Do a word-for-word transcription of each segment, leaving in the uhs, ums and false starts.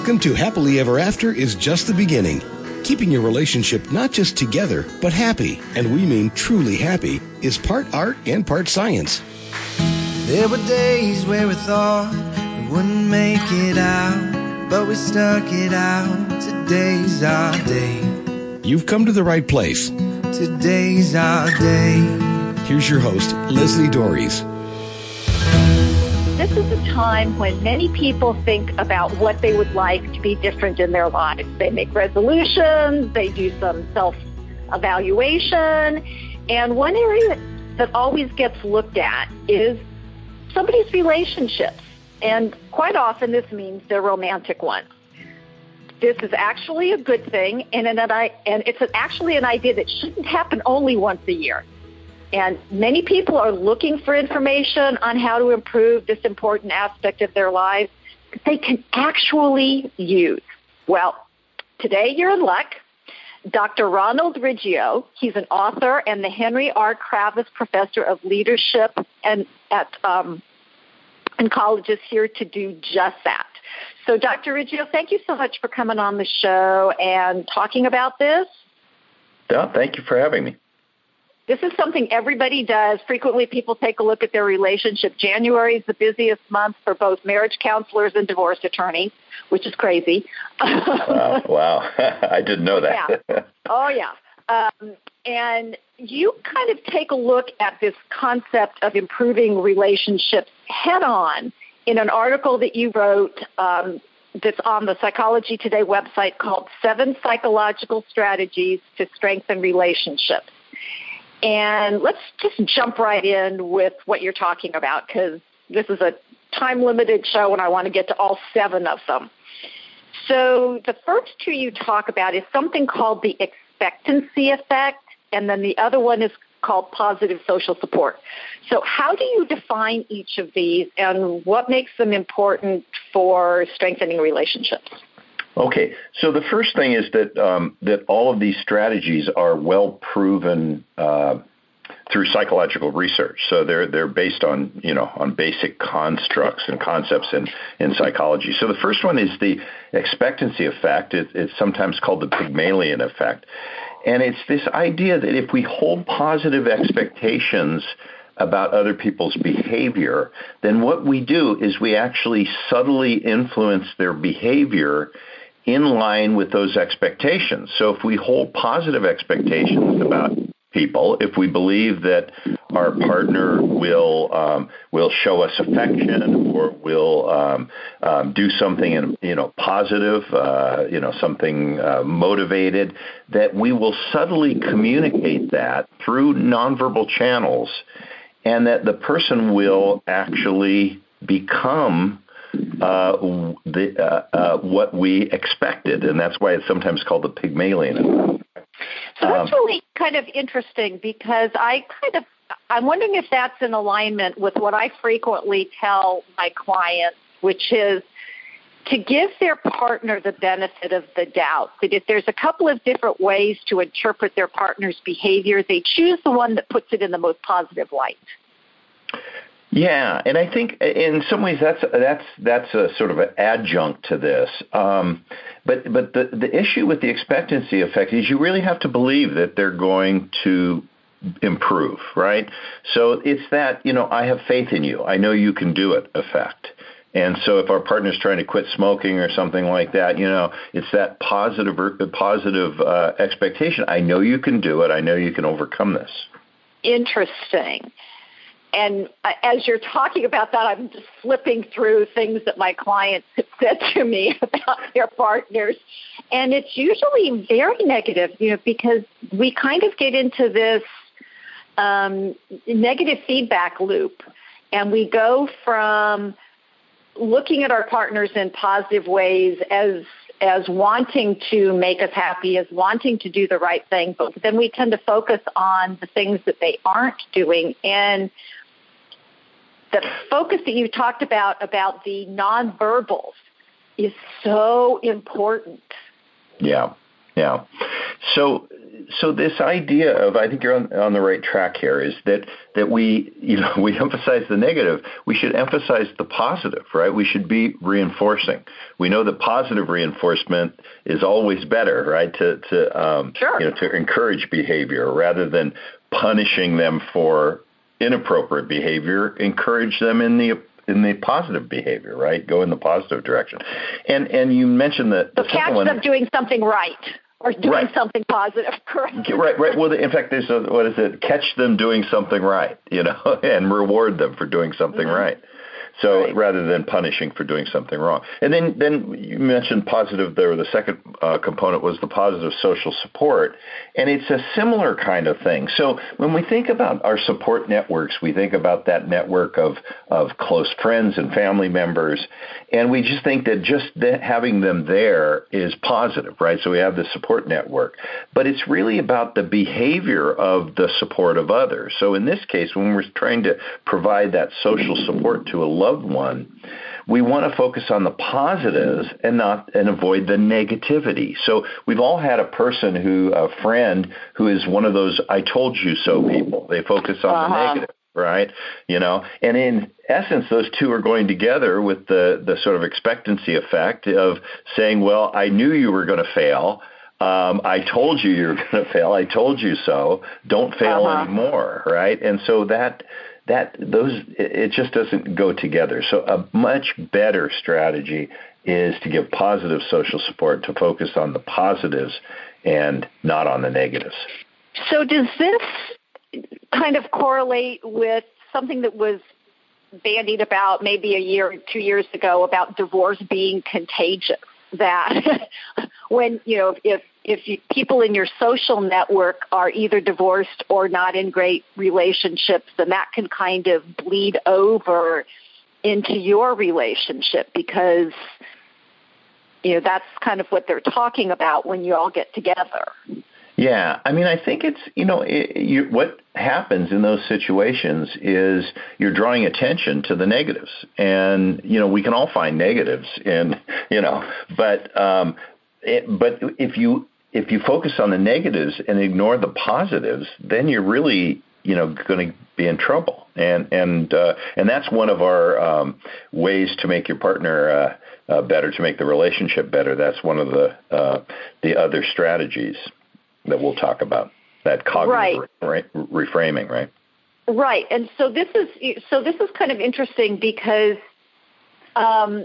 Welcome to Happily Ever After is just the beginning. Keeping your relationship not just together, but happy, and we mean truly happy, is part art and part science. There were days where we thought we wouldn't make it out, but we stuck it out. Today's our day. You've come to the right place. Today's our day. Here's your host, Leslie Dories. This is a time when many people think about what they would like to be different in their lives. They make resolutions, they do some self-evaluation, and one area that always gets looked at is somebody's relationships. And quite often this means they're romantic ones. This is actually a good thing, and, an, and it's actually an idea that shouldn't happen only once a year. And many people are looking for information on how to improve this important aspect of their lives that they can actually use. Well, today you're in luck. Doctor Ronald Riggio, he's an author and the Henry R. Kravis Professor of Leadership and at um, and college is here to do just that. So, Doctor Riggio, thank you so much for coming on the show and talking about this. Yeah, thank you for having me. This is something everybody does. Frequently, people take a look at their relationship. January is the busiest month for both marriage counselors and divorce attorneys, which is crazy. Wow, wow. I didn't know that. Yeah. Oh, yeah. Um, and you kind of take a look at this concept of improving relationships head-on in an article that you wrote um, that's on the Psychology Today website called Seven Psychological Strategies to Strengthen Relationships. And let's just jump right in with what you're talking about, because this is a time-limited show and I want to get to all seven of them. So the first two you talk about is something called the expectancy effect, and then the other one is called positive social support. So how do you define each of these, and what makes them important for strengthening relationships? Okay, so the first thing is that um, that all of these strategies are well proven uh, through psychological research. So they're they're based on you know on basic constructs and concepts in, in psychology. So the first one is the expectancy effect. It, it's sometimes called the Pygmalion effect, and it's this idea that if we hold positive expectations about other people's behavior, then what we do is we actually subtly influence their behavior in line with those expectations. So if we hold positive expectations about people, if we believe that our partner will um, will show us affection or will um, um, do something in, you know positive, uh, you know something uh, motivated, that we will subtly communicate that through nonverbal channels, and that the person will actually become Uh, the, uh, uh, what we expected, and that's why it's sometimes called the Pygmalion effect. So that's um, really kind of interesting, because I kind of, I'm wondering if that's in alignment with what I frequently tell my clients, which is to give their partner the benefit of the doubt, that if there's a couple of different ways to interpret their partner's behavior, they choose the one that puts it in the most positive light. Yeah, and I think in some ways that's that's that's a sort of an adjunct to this. Um, but but the, the issue with the expectancy effect is you really have to believe that they're going to improve, right? So it's that, you know, I have faith in you. I know you can do it effect. And so if our partner's trying to quit smoking or something like that, you know, it's that positive positive uh, expectation. I know you can do it. I know you can overcome this. Interesting. And as you're talking about that, I'm just flipping through things that my clients have said to me about their partners. And it's usually very negative, you know, because we kind of get into this um, negative feedback loop. And we go from looking at our partners in positive ways as as wanting to make us happy, as wanting to do the right thing. But then we tend to focus on the things that they aren't doing. And the focus that you talked about, about the nonverbals, is so important. Yeah. Yeah. So, so this idea of, I think you're on, on the right track here, is that, that we, you know, we emphasize the negative. We should emphasize the positive, right? We should be reinforcing. We know that positive reinforcement is always better, right? To, to, um, sure. you know, to encourage behavior rather than punishing them for inappropriate behavior. Encourage them in the in the positive behavior, right? Go in the positive direction. And and you mentioned that so the catch one, them doing something right or doing right. something positive, correct? Right, right. Well, in fact, there's a, what is it? Catch them doing something right, you know, and reward them for doing something mm-hmm. right. So right. rather than punishing for doing something wrong. And then, then you mentioned positive there. The second uh, component was the positive social support. And it's a similar kind of thing. So when we think about our support networks, we think about that network of, of close friends and family members. And we just think that just that having them there is positive, right? So we have the support network. But it's really about the behavior of the support of others. So in this case, when we're trying to provide that social support to a loved one, we want to focus on the positives and not and avoid the negativity. So we've all had a person who, a friend who is one of those "I told you so" people. They focus on uh-huh. the negative, right? You know, and in essence, those two are going together with the the sort of expectancy effect of saying, "Well, I knew you were going to fail. Um, I told you you were going to fail. I told you so. Don't fail uh-huh. anymore," right? And so that. That those it just doesn't go together. So a much better strategy is to give positive social support, to focus on the positives and not on the negatives. So does this kind of correlate with something that was bandied about maybe a year or two years ago about divorce being contagious? That when, you know, if if you, people in your social network are either divorced or not in great relationships, then that can kind of bleed over into your relationship because, you know, that's kind of what they're talking about when you all get together. Yeah, I mean, I think it's, you know, it, you, what happens in those situations is you're drawing attention to the negatives. And, you know, we can all find negatives and, you know, but um, it, but if you if you focus on the negatives and ignore the positives, then you're really, you know, going to be in trouble. And and uh, and that's one of our um, ways to make your partner uh, uh, better, to make the relationship better. That's one of the uh, the other strategies that we'll talk about, that cognitive right. re- reframing, right? Right, and so this is so this is kind of interesting because um,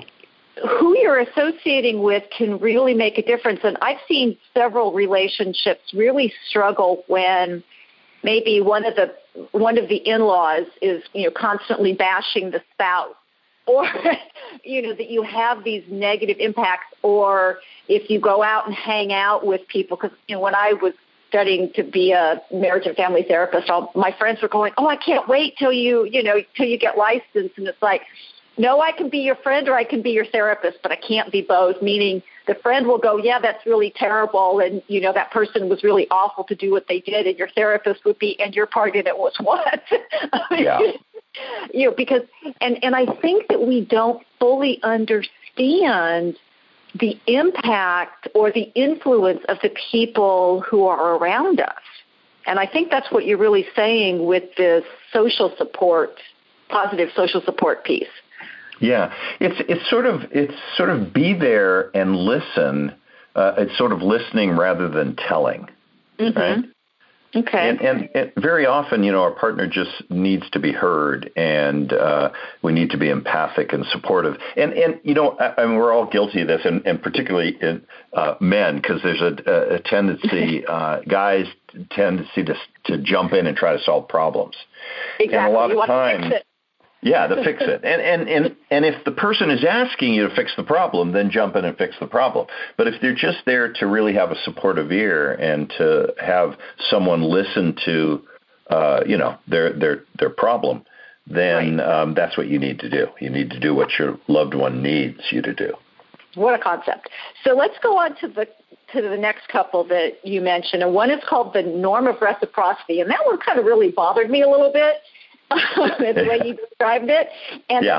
who you're associating with can really make a difference. And I've seen several relationships really struggle when maybe one of the one of the in-laws is, you know, constantly bashing the spouse, or, you know, that you have these negative impacts, or if you go out and hang out with people, because, you know, when I was studying to be a marriage and family therapist, all my friends were going, oh, I can't wait till you, you know, till you get licensed. And it's like, no, I can be your friend or I can be your therapist, but I can't be both, meaning the friend will go, yeah, that's really terrible, and, you know, that person was really awful to do what they did, and your therapist would be, and your part in it was what? Yeah. You know, because, and, and I think that we don't fully understand the impact or the influence of the people who are around us. And I think that's what you're really saying with this social support, positive social support piece. Yeah, it's it's sort of it's sort of be there and listen. Uh, it's sort of listening rather than telling, mm-hmm. right? Okay. And, and, and very often, you know, our partner just needs to be heard, and uh, we need to be empathic and supportive. And, and you know, I, I mean, we're all guilty of this, and, and particularly in uh, men, because there's a, a tendency, uh, guys tendency to to jump in and try to solve problems. Exactly. And a lot you of times. Yeah, to fix it. And, and and and if the person is asking you to fix the problem, then jump in and fix the problem. But if they're just there to really have a supportive ear and to have someone listen to, uh, you know, their their their problem, then right. um, that's what you need to do. You need to do what your loved one needs you to do. What a concept. So let's go on to the to the next couple that you mentioned. And one is called the norm of reciprocity. And that one kind of really bothered me a little bit. The way you described it. And yeah. the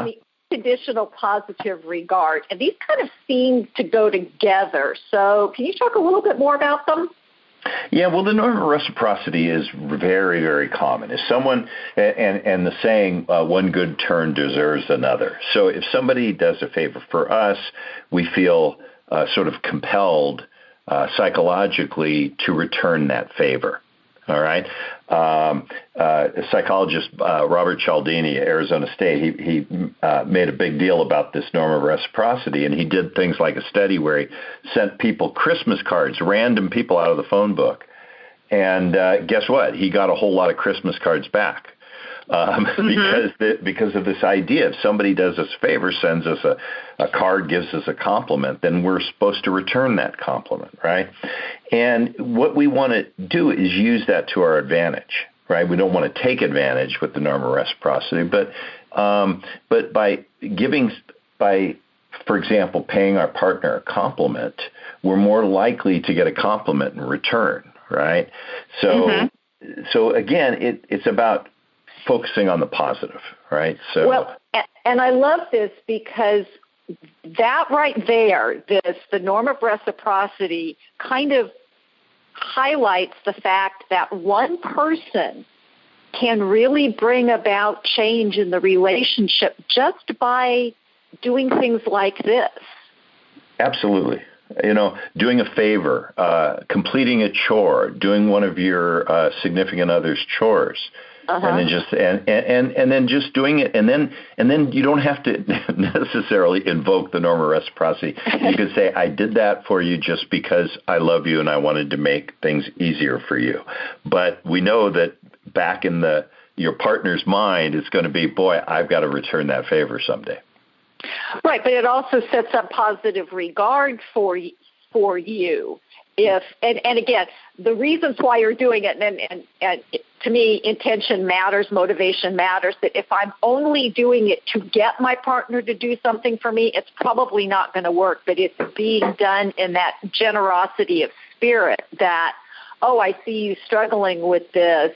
unconditional positive regard, and these kind of seem to go together. So can you talk a little bit more about them? Yeah, well, the norm of reciprocity is very, very common. If someone, and, and the saying, uh, one good turn deserves another. So if somebody does a favor for us, we feel uh, sort of compelled uh, psychologically to return that favor. All right. Um, uh, psychologist uh, Robert Cialdini, Arizona State, he, he uh, made a big deal about this norm of reciprocity, and he did things like a study where he sent people Christmas cards, random people out of the phone book. And uh, guess what? He got a whole lot of Christmas cards back. Um, mm-hmm. because the, because of this idea, if somebody does us a favor, sends us a, a card, gives us a compliment, then we're supposed to return that compliment, right? And what we want to do is use that to our advantage, right? We don't want to take advantage with the norm of reciprocity, but um, but by giving, by, for example, paying our partner a compliment, we're more likely to get a compliment in return, right? So, mm-hmm. so again, it, it's about focusing on the positive, right? So, well, and I love this because that right there, this the norm of reciprocity kind of highlights the fact that one person can really bring about change in the relationship just by doing things like this. Absolutely. You know, doing a favor, uh, completing a chore, doing one of your uh, significant other's chores. Uh-huh. And then just and, and and then just doing it, and then and then you don't have to necessarily invoke the norm of reciprocity. You could say, "I did that for you just because I love you and I wanted to make things easier for you." But we know that back in the your partner's mind, it's going to be, "Boy, I've got to return that favor someday." Right, but it also sets up positive regard for for you. If and, and again, the reasons why you're doing it, and, and, and to me, intention matters, motivation matters, that if I'm only doing it to get my partner to do something for me, it's probably not going to work. But it's being done in that generosity of spirit that, oh, I see you struggling with this,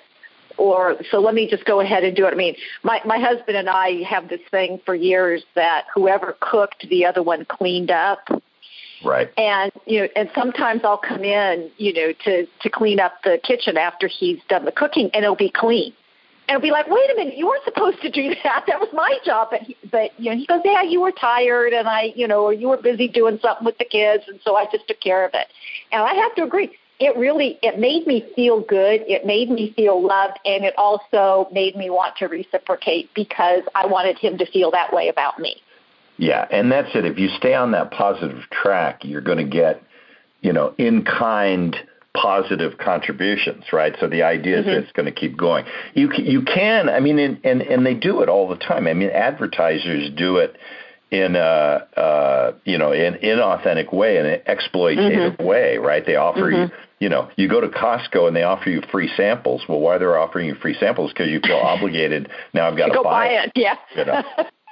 or so let me just go ahead and do it. I mean, my, my husband and I have this thing for years that whoever cooked, the other one cleaned up. Right. And, you know, and sometimes I'll come in, you know, to, to clean up the kitchen after he's done the cooking, and it'll be clean. And it'll be like, wait a minute, you weren't supposed to do that. That was my job. But, he, but you know, he goes, yeah, you were tired, and I, you know, or you were busy doing something with the kids, and so I just took care of it. And I have to agree, it really, it made me feel good. It made me feel loved, and it also made me want to reciprocate because I wanted him to feel that way about me. Yeah, and that's it. If you stay on that positive track, you're going to get, you know, in-kind positive contributions, right? So the idea is mm-hmm. that it's going to keep going. You you can, I mean, and, and, and they do it all the time. I mean, advertisers do it in a, uh, you know, in an inauthentic way, in an exploitative mm-hmm. way, right? They offer mm-hmm. you, you know, you go to Costco and they offer you free samples. Well, why they're offering you free samples? Because you feel obligated. Now I've got to go buy, buy it. it. Yeah. You know?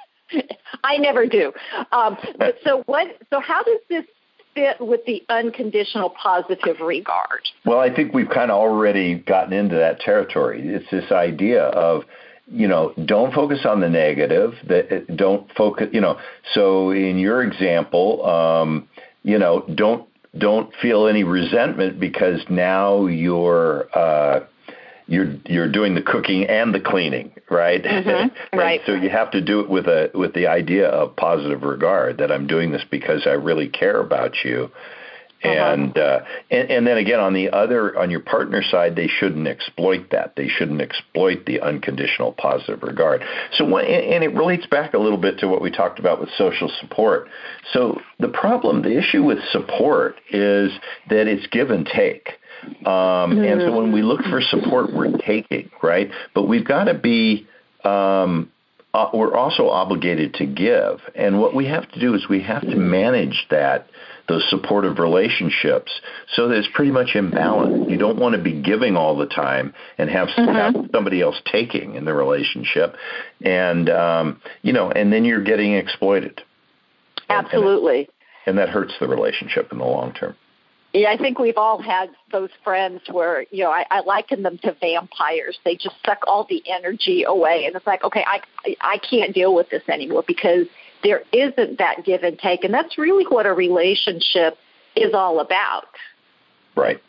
I never do. Um, but so what? So how does this fit with the unconditional positive regard? Well, I think we've kind of already gotten into that territory. It's this idea of, you know, don't focus on the negative. That don't focus. You know, so in your example, um, you know, don't don't feel any resentment because now you're. Uh, You're you're doing the cooking and the cleaning, right? Mm-hmm. Right. So you have to do it with a with the idea of positive regard, that I'm doing this because I really care about you, uh-huh. and, uh, and and then again on the other on your partner side, they shouldn't exploit that. They shouldn't exploit the unconditional positive regard. So when, and it relates back a little bit to what we talked about with social support. So the problem, the issue with support is that it's give and take. Um, and so when we look for support, we're taking, right? But we've got to be, um, uh, we're also obligated to give. And what we have to do is we have to manage that, those supportive relationships, so that it's pretty much in balance. You don't want to be giving all the time and have, mm-hmm. have somebody else taking in the relationship. And, um, you know, and then you're getting exploited. Absolutely. And, and, it, and that hurts the relationship in the long term. Yeah, I think we've all had those friends where, you know, I, I liken them to vampires. They just suck all the energy away. And it's like, okay, I, I can't deal with this anymore because there isn't that give and take. And that's really what a relationship is all about. Right.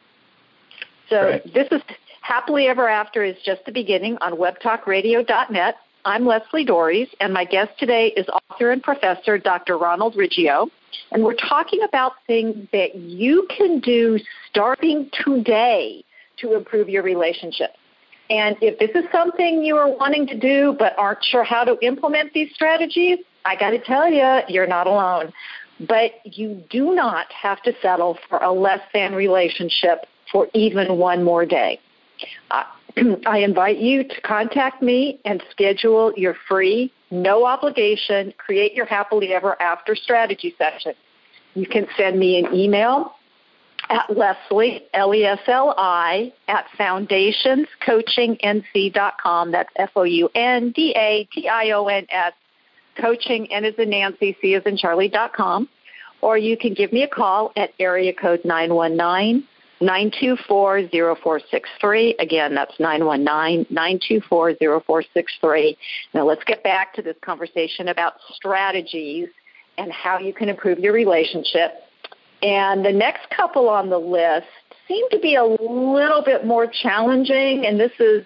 So right. This is Happily Ever After is just the beginning on web talk radio dot net. I'm Leslie Dories, and my guest today is author and professor Doctor Ronald Riggio. And we're talking about things that you can do starting today to improve your relationship. And if this is something you are wanting to do but aren't sure how to implement these strategies, I got to tell you, you're not alone. But you do not have to settle for a less than relationship for even one more day. Uh, I invite you to contact me and schedule your free, no obligation, Create Your Happily Ever After strategy session. You can send me an email at Leslie, L E S L I, at foundations coaching n c dot com. That's F O U N D A T I O N S, coaching, N as in Nancy, C as in Charlie dot com. Or you can give me a call at area code nine one nine, nine two four, zero four six three. Again, that's nine one nine, nine two four, zero four six three. Now let's get back to this conversation about strategies and how you can improve your relationship. And the next couple on the list seem to be a little bit more challenging, and this is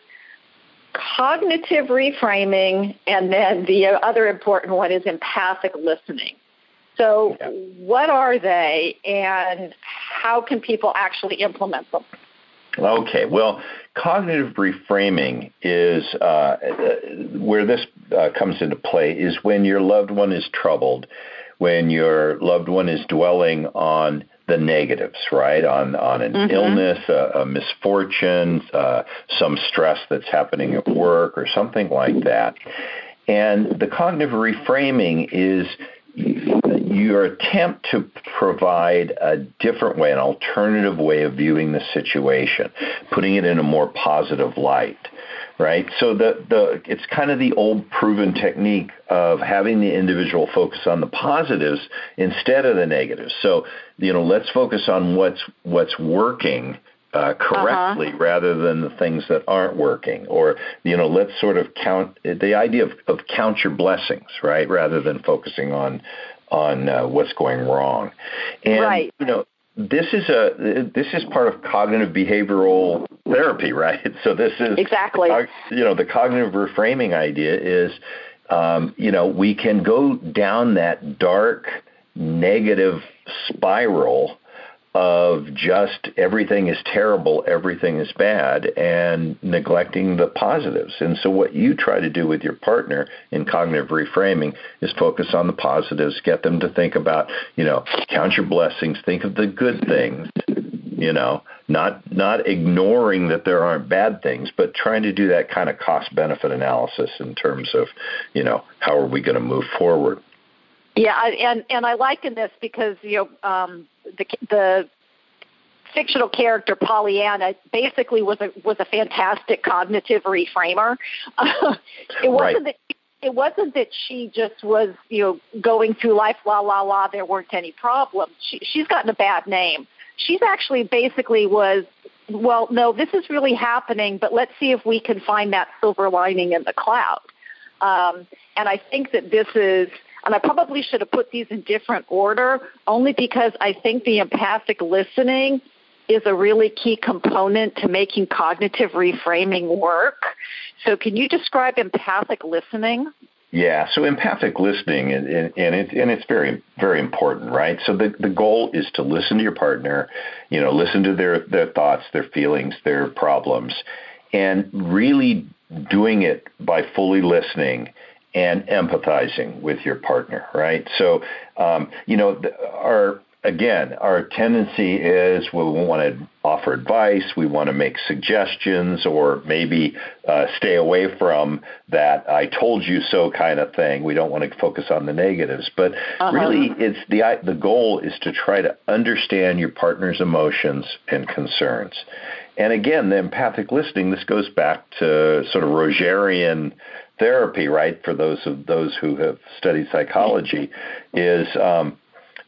cognitive reframing, and then the other important one is empathic listening. So yeah. What are they, and how can people actually implement them? Okay, well, cognitive reframing is uh, where this uh, comes into play is when your loved one is troubled, when your loved one is dwelling on the negatives, right, on, on an mm-hmm. illness, a, a misfortune, uh, some stress that's happening at work or something like that. And the cognitive reframing is your attempt to provide a different way, an alternative way of viewing the situation, putting it in a more positive light, right? So the, the it's kind of the old proven technique of having the individual focus on the positives instead of the negatives. So, you know, let's focus on what's what's working Uh, correctly uh-huh. rather than the things that aren't working. Or, you know, let's sort of count the idea of, of count your blessings, right, rather than focusing on on uh, what's going wrong. And, right. you know, this is a this is part of cognitive behavioral therapy, right? So this is exactly, you know, the cognitive reframing idea is, um, you know, we can go down that dark, negative spiral of just everything is terrible, everything is bad, and neglecting the positives. And so what you try to do with your partner in cognitive reframing is focus on the positives, get them to think about, you know, count your blessings, think of the good things, you know, not not ignoring that there aren't bad things, but trying to do that kind of cost-benefit analysis in terms of, you know, how are we going to move forward. Yeah, and and I liken this because, you know, um, the the fictional character Pollyanna basically was a was a fantastic cognitive reframer. Uh, it wasn't right. that it wasn't that she just was, you know, going through life la la la. There weren't any problems. She, she's gotten a bad name. She's actually basically was, well, no, this is really happening, but let's see if we can find that silver lining in the cloud. Um, and I think that this is. And I probably should have put these in different order, only because I think the empathic listening is a really key component to making cognitive reframing work. So can you describe empathic listening? Yeah, so empathic listening, and, and, and, it, and it's very, very important, right? So the, the goal is to listen to your partner, you know, listen to their, their thoughts, their feelings, their problems, and really doing it by fully listening and empathizing with your partner, right? So, um, you know, our again, our tendency is we want to offer advice, we want to make suggestions, or maybe uh, stay away from that "I told you so" kind of thing. We don't want to focus on the negatives, but uh-huh. really, it's the the goal is to try to understand your partner's emotions and concerns. And again, the empathic listening. This goes back to sort of Rogerian therapy, right? For those of those who have studied psychology, is um,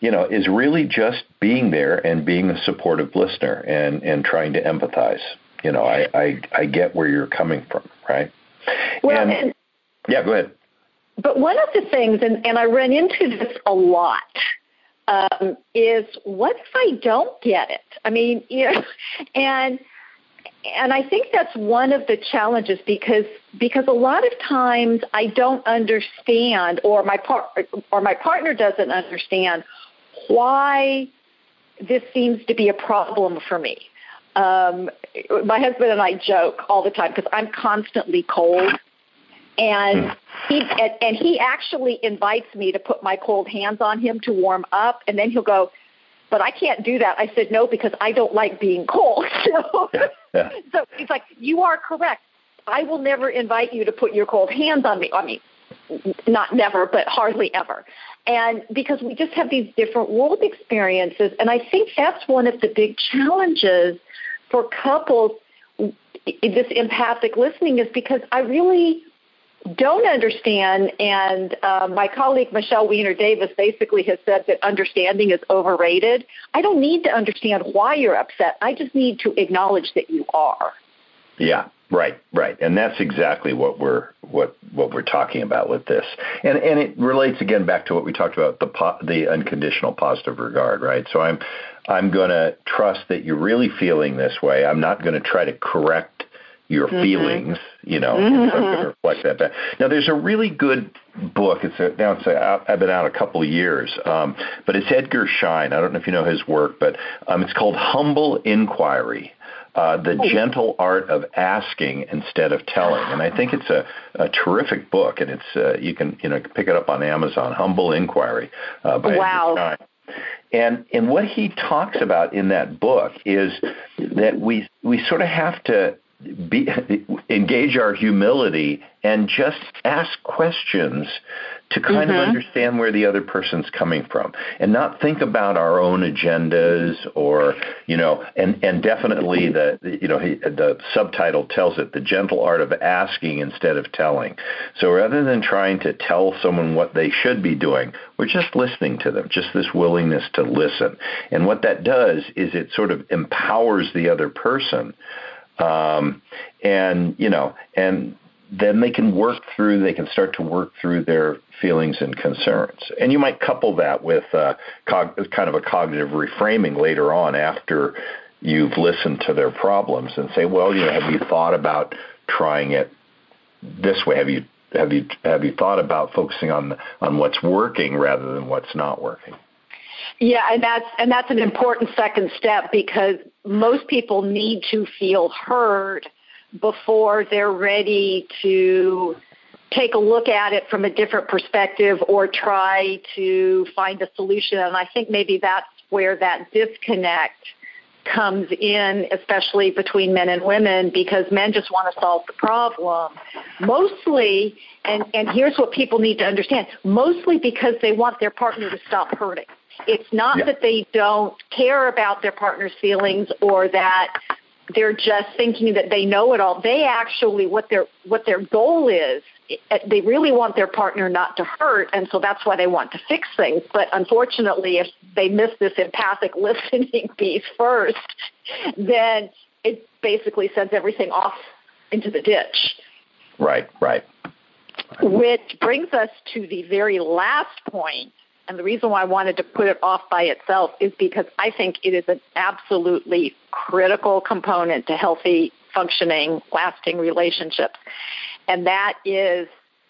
you know, is really just being there and being a supportive listener and, and trying to empathize. You know, I, I, I get where you're coming from, right? Well, and, and, yeah, go ahead. But one of the things, and, and I run into this a lot, um, is what if I don't get it? I mean, you know, and and I think that's one of the challenges because because a lot of times I don't understand, or my par- or my partner doesn't understand why this seems to be a problem for me. Um, my husband and I joke all the time because I'm constantly cold. And he and, and he actually invites me to put my cold hands on him to warm up, and then he'll go, "But I can't do that." I said, "No, because I don't like being cold." So, yeah, yeah. so he's like, "You are correct. I will never invite you to put your cold hands on me." I mean, not never, but hardly ever. And because we just have these different world experiences, and I think that's one of the big challenges for couples. This empathic listening is because I really don't understand, and uh, my colleague Michelle Weiner-Davis basically has said that understanding is overrated. I don't need to understand why you're upset. I just need to acknowledge that you are. Yeah, right, right, and that's exactly what we're what what we're talking about with this, and and it relates again back to what we talked about, the po- the unconditional positive regard, right? So I'm I'm going to trust that you're really feeling this way. I'm not going to try to correct your mm-hmm. feelings, you know, mm-hmm. I'm going to reflect that back. Now, there's a really good book. It's a, now it's a, I've been out a couple of years, um, but it's Edgar Schein. I don't know if you know his work, but um, it's called Humble Inquiry, uh, The oh. Gentle Art of Asking Instead of Telling. And I think it's a, a terrific book, and it's uh, you can you know pick it up on Amazon, Humble Inquiry uh, by wow. Edgar Schein. And and what he talks about in that book is that we we sort of have to Be, engage our humility and just ask questions to kind mm-hmm. of understand where the other person's coming from, and not think about our own agendas or, you know, and, and definitely the, you know, he, the subtitle tells it, the gentle art of asking instead of telling. So rather than trying to tell someone what they should be doing, we're just listening to them, just this willingness to listen. And what that does is it sort of empowers the other person. Um, and, you know, and then they can work through, they can start to work through their feelings and concerns. And you might couple that with uh, cog- kind of a cognitive reframing later on after you've listened to their problems and say, well, you know, have you thought about trying it this way? Have you have you have you thought about focusing on on what's working rather than what's not working? Yeah, and that's and that's an important second step, because most people need to feel heard before they're ready to take a look at it from a different perspective or try to find a solution. And I think maybe that's where that disconnect comes in, especially between men and women, because men just want to solve the problem. Mostly, and, and here's what people need to understand, mostly because they want their partner to stop hurting. It's not yeah. that they don't care about their partner's feelings or that they're just thinking that they know it all. They actually, what their what their goal is, they really want their partner not to hurt, and so that's why they want to fix things. But unfortunately, if they miss this empathic listening piece first, then it basically sends everything off into the ditch. Right, right. Which brings us to the very last point. And the reason why I wanted to put it off by itself is because I think it is an absolutely critical component to healthy, functioning, lasting relationships. And that is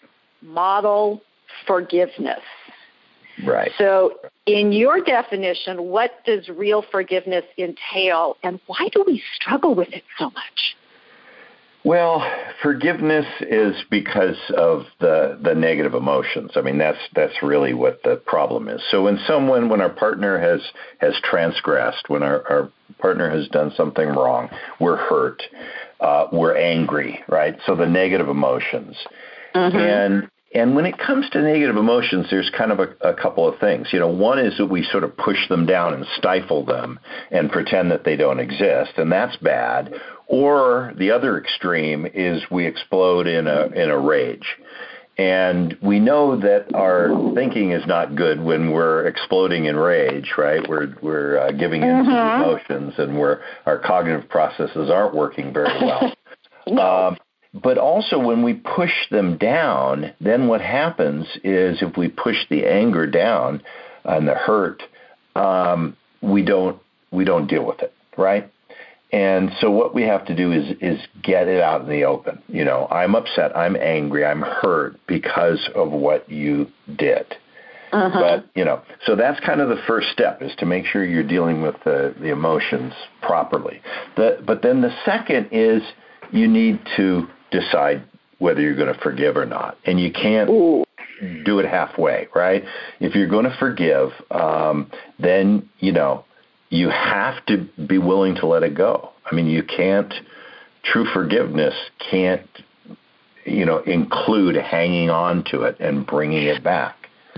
model forgiveness. Right. So in your definition, what does real forgiveness entail, and why do we struggle with it so much? Well, forgiveness is because of the, the negative emotions. I mean, that's that's really what the problem is. So when someone, when our partner has, has transgressed, when our, our partner has done something wrong, we're hurt, uh, we're angry, right? So the negative emotions. Mm-hmm. And and when it comes to negative emotions, there's kind of a, a couple of things. You know, one is that we sort of push them down and stifle them and pretend that they don't exist, and that's bad. Or the other extreme is we explode in a in a rage. And we know that our thinking is not good when we're exploding in rage, right? We're we're uh, giving in to the emotions, and we're our cognitive processes aren't working very well. No. Um, but also when we push them down, then what happens is if we push the anger down and the hurt, um, we don't we don't deal with it, right? And so what we have to do is is get it out in the open. You know, I'm upset, I'm angry, I'm hurt because of what you did. Uh-huh. But, you know, so that's kind of the first step, is to make sure you're dealing with the, the emotions properly. The, but then the second is you need to decide whether you're going to forgive or not. And you can't Ooh. do it halfway, right? If you're going to forgive, um, then, you know, you have to be willing to let it go. I mean, you can't, true forgiveness can't, you know, include hanging on to it and bringing it back.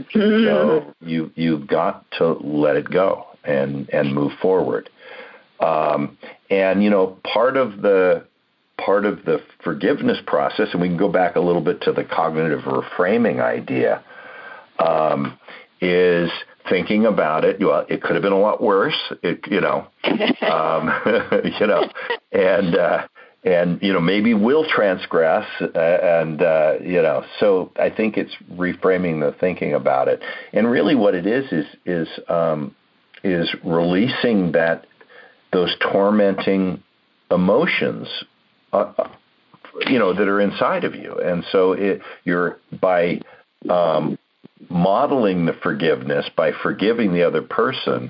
So you, you've got to let it go and, and move forward. Um, and, you know, part of the, part of the forgiveness process, and we can go back a little bit to the cognitive reframing idea, um, is thinking about it. Well, it could have been a lot worse, it, you know, um, you know, and, uh, and, you know, maybe we'll transgress, uh, and, uh, you know, so I think it's reframing the thinking about it. And really what it is, is, is, um, is releasing that, those tormenting emotions, uh, you know, that are inside of you. And so it, you're, by, um, modeling the forgiveness, by forgiving the other person,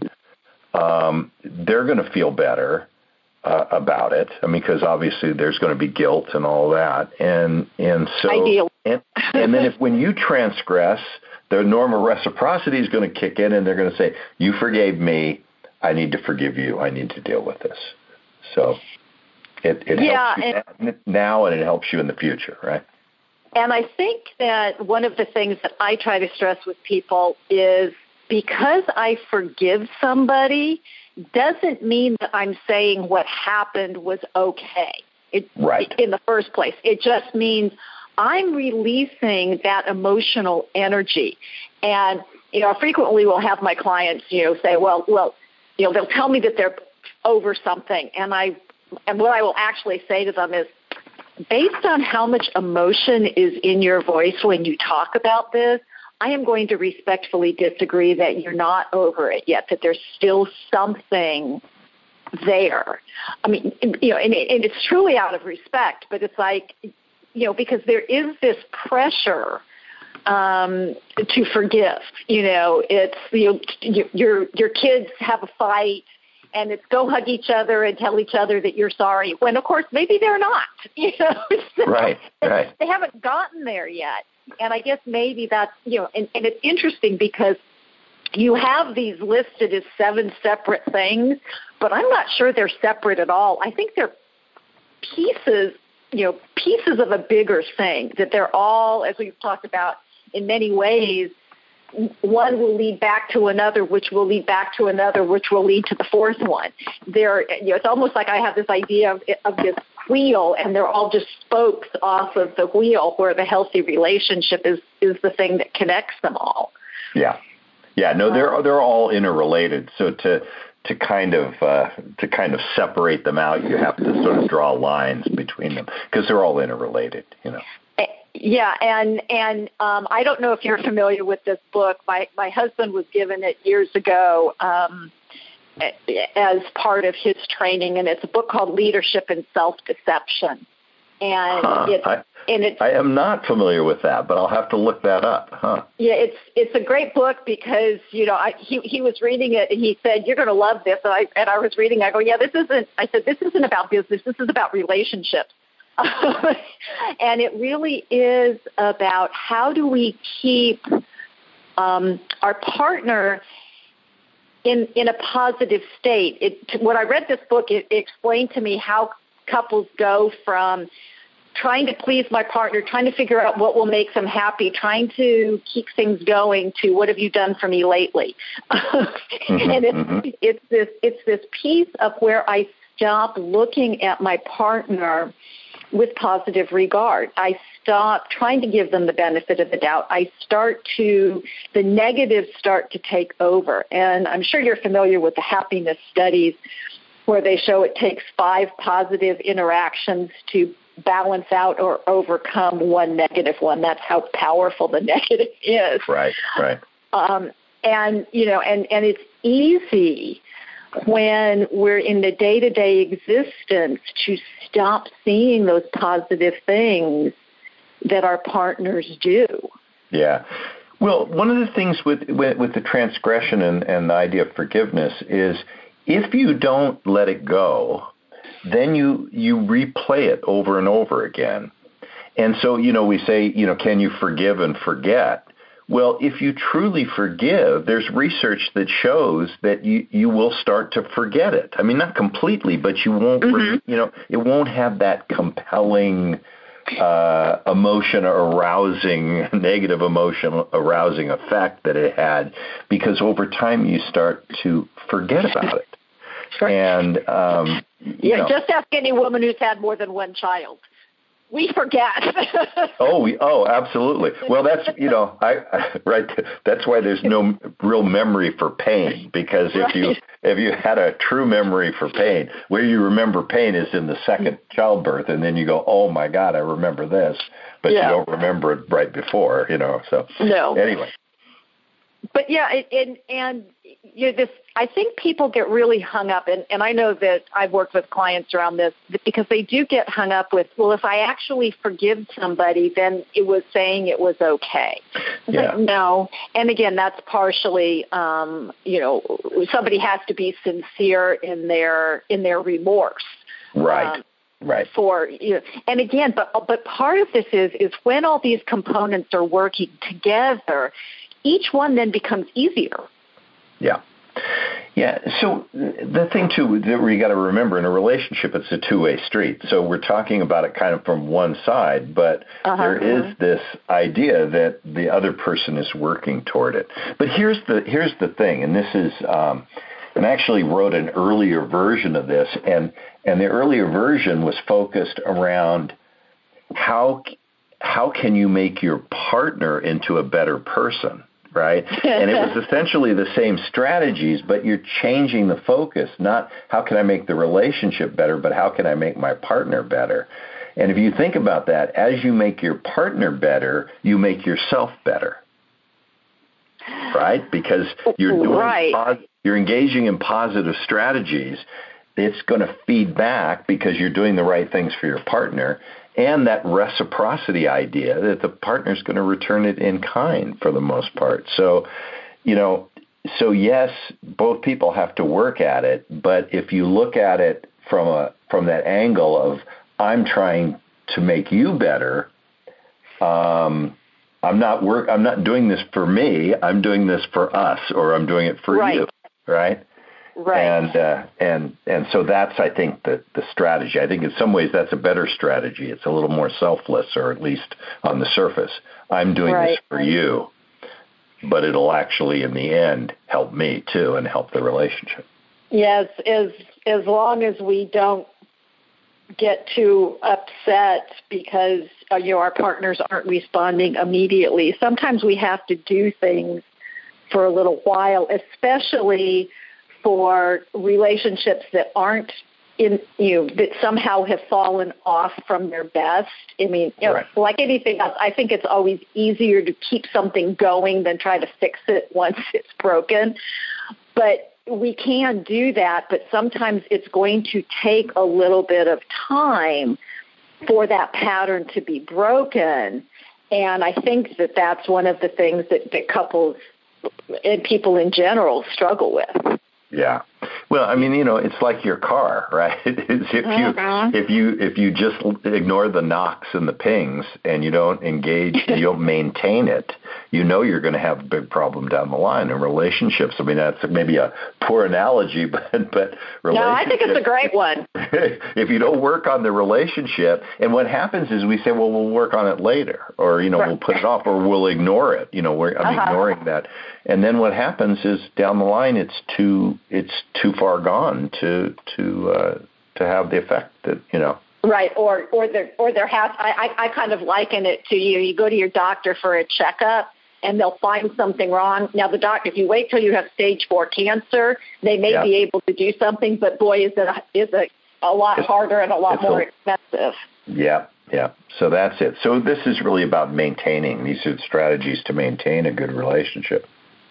um, they're going to feel better uh, about it. I mean, because obviously there's going to be guilt and all that, and and so Ideal. and, and then if when you transgress, the normal reciprocity is going to kick in, and they're going to say, "You forgave me, I need to forgive you. I need to deal with this." So it it yeah, helps you and, now, and it helps you in the future, right? And I think that one of the things that I try to stress with people is, because I forgive somebody doesn't mean that I'm saying what happened was okay. It, right. In the first place. It just means I'm releasing that emotional energy. And, you know, frequently we'll have my clients, you know, say, well, well, you know, they'll tell me that they're over something. And I, and what I will actually say to them is, based on how much emotion is in your voice when you talk about this, I am going to respectfully disagree that you're not over it yet, that there's still something there. I mean, you know, and, and it's truly out of respect, but it's like, you know, because there is this pressure um, to forgive. You know, it's, you know, your your kids have a fight, and it's go hug each other and tell each other that you're sorry, when, of course, maybe they're not. You know, so right, right. They haven't gotten there yet. And I guess maybe that's, you know, and, and it's interesting because you have these listed as seven separate things, but I'm not sure they're separate at all. I think they're pieces, you know, pieces of a bigger thing, that they're all, as we've talked about, in many ways, one will lead back to another, which will lead back to another, which will lead to the fourth one. There, you know, it's almost like I have this idea of, of this wheel, and they're all just spokes off of the wheel, where the healthy relationship is, is the thing that connects them all. Yeah, yeah. No, they're they're all interrelated. So to to kind of uh, to kind of separate them out, you have to sort of draw lines between them, because they're all interrelated. You know. Yeah, and and um, I don't know if you're familiar with this book. My my husband was given it years ago um, as part of his training, and it's a book called Leadership and Self-Deception. And huh, it's I, and it's I am not familiar with that, but I'll have to look that up. Huh? Yeah, it's it's a great book because, you know, I, he he was reading it and he said, "You're going to love this." And I and I was reading. I go, "Yeah, this isn't." I said, "This isn't about business. This is about relationships." And it really is about how do we keep um, our partner in in a positive state. It, when I read this book, it, it explained to me how couples go from trying to please my partner, trying to figure out what will make them happy, trying to keep things going, to what have you done for me lately? And it's, it's this it's this piece of where I stop looking at my partner with positive regard. I stop trying to give them the benefit of the doubt. I start to, the negatives start to take over. And I'm sure you're familiar with the happiness studies where they show it takes five positive interactions to balance out or overcome one negative one. That's how powerful the negative is. Right, right. Um, and, you know, and, and it's easy when we're in the day-to-day existence to stop seeing those positive things that our partners do. Yeah. Well, one of the things with with, with the transgression and, and the idea of forgiveness is if you don't let it go, then you, you replay it over and over again. And so, you know, we say, you know, can you forgive and forget? Well, if you truly forgive, there's research that shows that you, you will start to forget it. I mean, not completely, but you won't, mm-hmm. you know, it won't have that compelling uh, emotion arousing, negative emotion arousing effect that it had, because over time you start to forget about it. Sure. And, um, yeah, know, just ask any woman who's had more than one child. We forget. oh, we, oh, absolutely. Well, that's, you know, I, I right. That's why there's no real memory for pain, because if right. you if you had a true memory for pain, where you remember pain is in the second childbirth, and then you go, oh my God, I remember this, but yeah. you don't remember it right before, you know. So no. Anyway. But yeah, it, and and you know, this. I think people get really hung up, and, and I know that I've worked with clients around this because they do get hung up with, well, if I actually forgive somebody, then it was saying it was okay. Yeah. Like, no, and again, that's partially, um, you know, somebody has to be sincere in their in their remorse. Right. Um, Right. For you know, and again, but but part of this is is when all these components are working together, each one then becomes easier. Yeah. Yeah. So the thing, too, that we got to remember in a relationship, it's a two-way street. So we're talking about it kind of from one side, but uh-huh, there uh-huh. is this idea that the other person is working toward it. But here's the here's the thing, and this is, um, and I actually wrote an earlier version of this, and, and the earlier version was focused around how how can you make your partner into a better person? Right? And it was essentially the same strategies, but you're changing the focus, not how can I make the relationship better, but how can I make my partner better? And if you think about that, as you make your partner better, you make yourself better. Right? Because you're doing right. pos- you're engaging in positive strategies. It's going to feed back because you're doing the right things for your partner. And that reciprocity idea that the partner's going to return it in kind for the most part. So, you know, so yes, both people have to work at it. But if you look at it from a from that angle of I'm trying to make you better, um, I'm not work. I'm not doing this for me. I'm doing this for us, or I'm doing it for right. you. Right. Right. And uh, and and so that's, I think, the, the strategy. I think in some ways that's a better strategy. It's a little more selfless, or at least on the surface. I'm doing right. this for you, but it'll actually, in the end, help me, too, and help the relationship. Yes, as, as long as we don't get too upset because uh, you know, our partners aren't responding immediately. Sometimes we have to do things for a little while, especially for relationships that aren't in you know, that somehow have fallen off from their best. I mean, you know, right. like anything else, I think it's always easier to keep something going than try to fix it once it's broken. But we can do that, but sometimes it's going to take a little bit of time for that pattern to be broken. And I think that that's one of the things that, that couples and people in general struggle with. Yeah. Well, I mean, you know, it's like your car, right? It's if mm-hmm. you if you if you just ignore the knocks and the pings and you don't engage, you don't maintain it, you know you're going to have a big problem down the line in relationships. I mean, that's maybe a poor analogy, but but no, I think it's a great one. If you don't work on the relationship, and what happens is we say, well, we'll work on it later, or you know, right. we'll put it off, or we'll ignore it. You know, we're I'm uh-huh. ignoring that, and then what happens is down the line, it's too it's too far gone to to uh, to have the effect that you know Right, or or there or there has. I, I I kind of liken it to you. You go to your doctor for a checkup, and they'll find something wrong. Now, the doctor, if you wait till you have stage four cancer, they may yeah. be able to do something. But boy, is it is it a lot it's, harder and a lot more a, expensive. Yeah, yeah. So that's it. So this is really about maintaining. These are strategies to maintain a good relationship.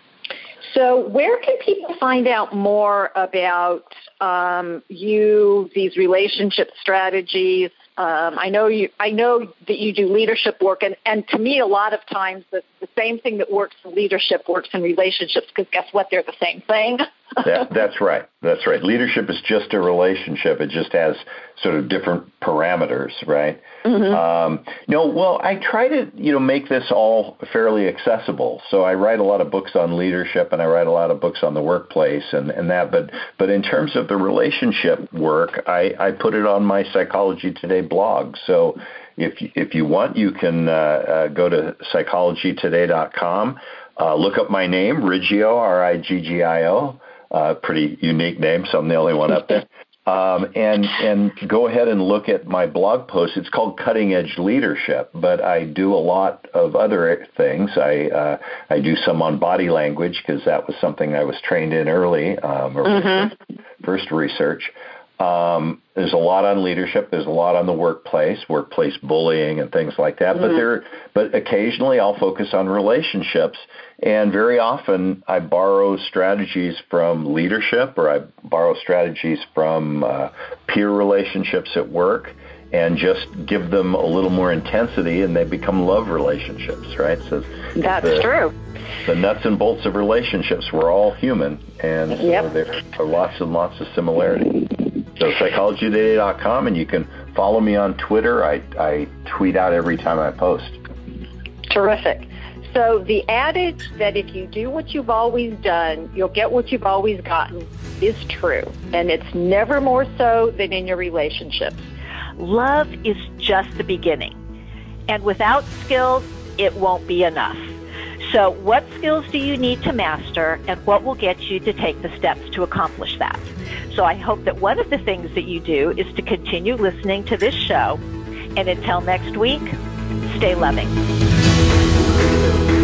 So where can people find out more about um, you, these relationship strategies? Um, I know you. I know that you do leadership work, and, and to me, a lot of times the, the same thing that works in leadership works in relationships, because guess what? They're the same thing. that, that's right. That's right. Leadership is just a relationship. It just has sort of different parameters, right? Mm-hmm. Um, you know, well, I try to, you know, make this all fairly accessible. So I write a lot of books on leadership, and I write a lot of books on the workplace and, and that. But but in terms of the relationship work, I, I put it on my Psychology Today blog. So if if you want, you can uh, uh, go to psychology today dot com, uh, look up my name, Riggio, R I G G I O. Uh, pretty unique name, so I'm the only one up there. Um, and and go ahead and look at my blog post. It's called Cutting Edge Leadership, but I do a lot of other things. I uh, I do some on body language, because that was something I was trained in early, um, or mm-hmm. first research. Um, there's a lot on leadership. There's a lot on the workplace, workplace bullying and things like that. Mm-hmm. But there, but occasionally I'll focus on relationships, and very often I borrow strategies from leadership, or I borrow strategies from uh, peer relationships at work, and just give them a little more intensity, and they become love relationships, right? So that's the, true. The nuts and bolts of relationships. We're all human, and so yep. there are lots and lots of similarity. So psychology today dot com, and you can follow me on Twitter. I, I tweet out every time I post. Terrific. So the adage that if you do what you've always done, you'll get what you've always gotten is true. And it's never more so than in your relationships. Love is just the beginning. And without skills, it won't be enough. So what skills do you need to master, and what will get you to take the steps to accomplish that? So I hope that one of the things that you do is to continue listening to this show. And until next week, stay loving.